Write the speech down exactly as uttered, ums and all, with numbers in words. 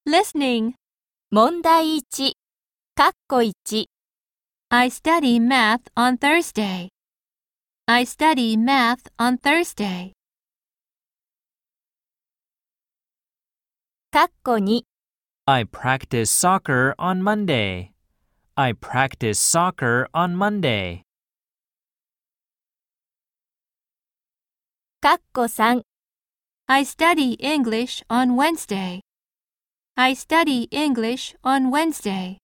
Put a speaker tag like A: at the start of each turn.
A: Listening.
B: 問題いち、かっこいち。
A: I study math on Thursday. I study math on Thursday.
B: かっこに、
C: I practice soccer on Monday. I practice soccer on Monday.
B: かっこさん、
A: I study English on Wednesday. I study English on Wednesday.